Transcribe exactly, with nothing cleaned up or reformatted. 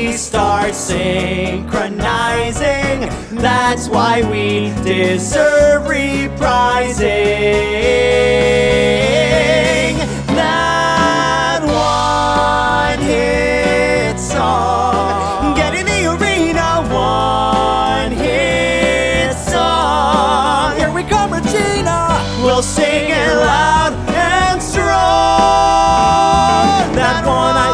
we start synchronizing. That's why we deserve reprising. That one hit song, get in the arena, one hit song. Here we come, Regina, we'll sing it loud and strong. That one I